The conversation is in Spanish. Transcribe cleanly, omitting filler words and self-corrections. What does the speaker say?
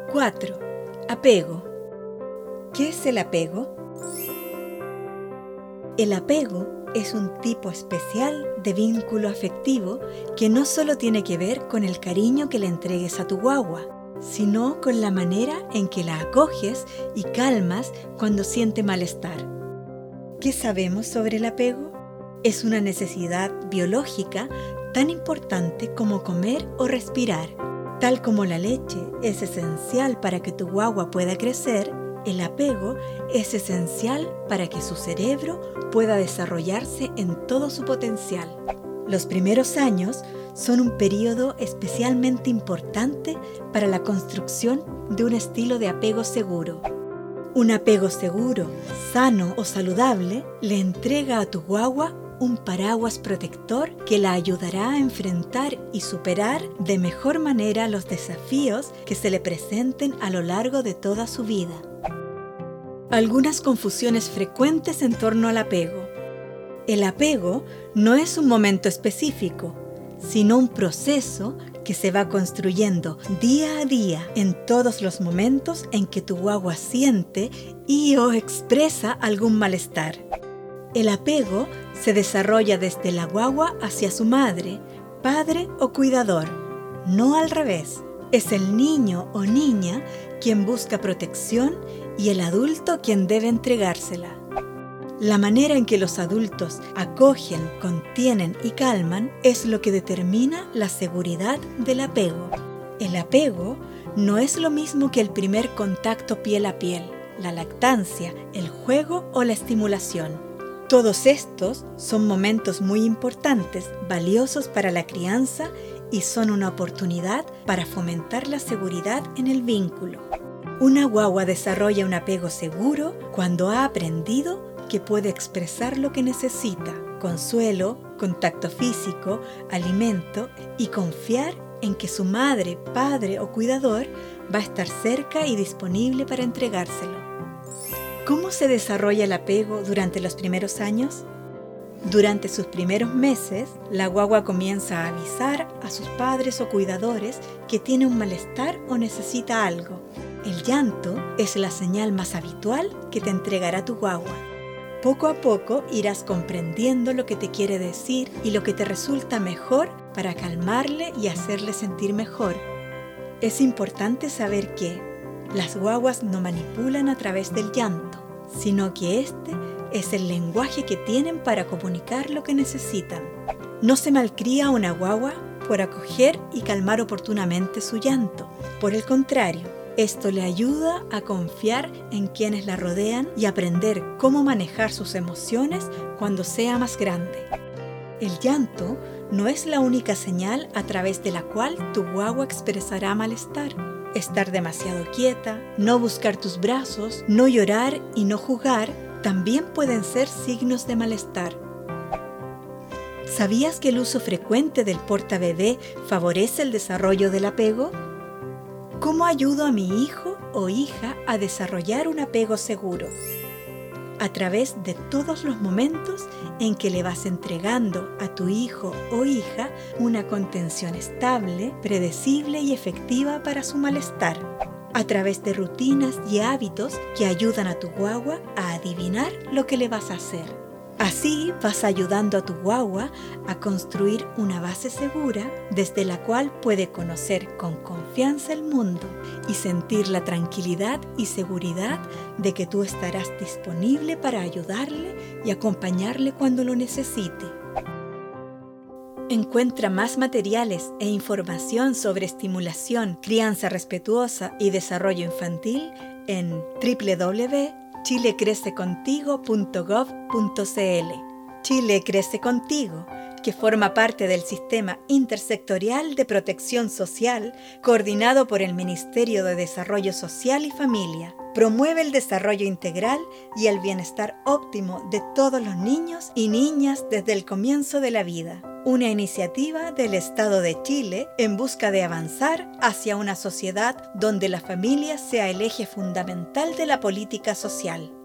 4. Apego. ¿Qué es el apego? El apego es un tipo especial de vínculo afectivo que no solo tiene que ver con el cariño que le entregues a tu guagua, sino con la manera en que la acoges y calmas cuando siente malestar. ¿Qué sabemos sobre el apego? Es una necesidad biológica tan importante como comer o respirar. Tal como la leche es esencial para que tu guagua pueda crecer, el apego es esencial para que su cerebro pueda desarrollarse en todo su potencial. Los primeros años son un periodo especialmente importante para la construcción de un estilo de apego seguro. Un apego seguro, sano o saludable le entrega a tu guagua un paraguas protector que la ayudará a enfrentar y superar de mejor manera los desafíos que se le presenten a lo largo de toda su vida. Algunas confusiones frecuentes en torno al apego. El apego no es un momento específico, sino un proceso que se va construyendo día a día en todos los momentos en que tu guagua siente y/o expresa algún malestar. El apego se desarrolla desde la guagua hacia su madre, padre o cuidador, no al revés. Es el niño o niña quien busca protección y el adulto quien debe entregársela. La manera en que los adultos acogen, contienen y calman es lo que determina la seguridad del apego. El apego no es lo mismo que el primer contacto piel a piel, la lactancia, el juego o la estimulación. Todos estos son momentos muy importantes, valiosos para la crianza y son una oportunidad para fomentar la seguridad en el vínculo. Una guagua desarrolla un apego seguro cuando ha aprendido que puede expresar lo que necesita, consuelo, contacto físico, alimento y confiar en que su madre, padre o cuidador va a estar cerca y disponible para entregárselo. ¿Cómo se desarrolla el apego durante los primeros años? Durante sus primeros meses, la guagua comienza a avisar a sus padres o cuidadores que tiene un malestar o necesita algo. El llanto es la señal más habitual que te entregará tu guagua. Poco a poco irás comprendiendo lo que te quiere decir y lo que te resulta mejor para calmarle y hacerle sentir mejor. Es importante saber que las guaguas no manipulan a través del llanto, sino que este es el lenguaje que tienen para comunicar lo que necesitan. No se malcría a una guagua por acoger y calmar oportunamente su llanto. Por el contrario, esto le ayuda a confiar en quienes la rodean y aprender cómo manejar sus emociones cuando sea más grande. El llanto no es la única señal a través de la cual tu guagua expresará malestar. Estar demasiado quieta, no buscar tus brazos, no llorar y no jugar también pueden ser signos de malestar. ¿Sabías que el uso frecuente del portabebé favorece el desarrollo del apego? ¿Cómo ayudo a mi hijo o hija a desarrollar un apego seguro? A través de todos los momentos en que le vas entregando a tu hijo o hija una contención estable, predecible y efectiva para su malestar. A través de rutinas y hábitos que ayudan a tu guagua a adivinar lo que le vas a hacer. Así vas ayudando a tu guagua a construir una base segura desde la cual puede conocer con confianza el mundo y sentir la tranquilidad y seguridad de que tú estarás disponible para ayudarle y acompañarle cuando lo necesite. Encuentra más materiales e información sobre estimulación, crianza respetuosa y desarrollo infantil en www.chilecrececontigo.gov.cl. Chile Crece Contigo, que forma parte del Sistema Intersectorial de Protección Social, coordinado por el Ministerio de Desarrollo Social y Familia. Promueve el desarrollo integral y el bienestar óptimo de todos los niños y niñas desde el comienzo de la vida. Una iniciativa del Estado de Chile en busca de avanzar hacia una sociedad donde la familia sea el eje fundamental de la política social.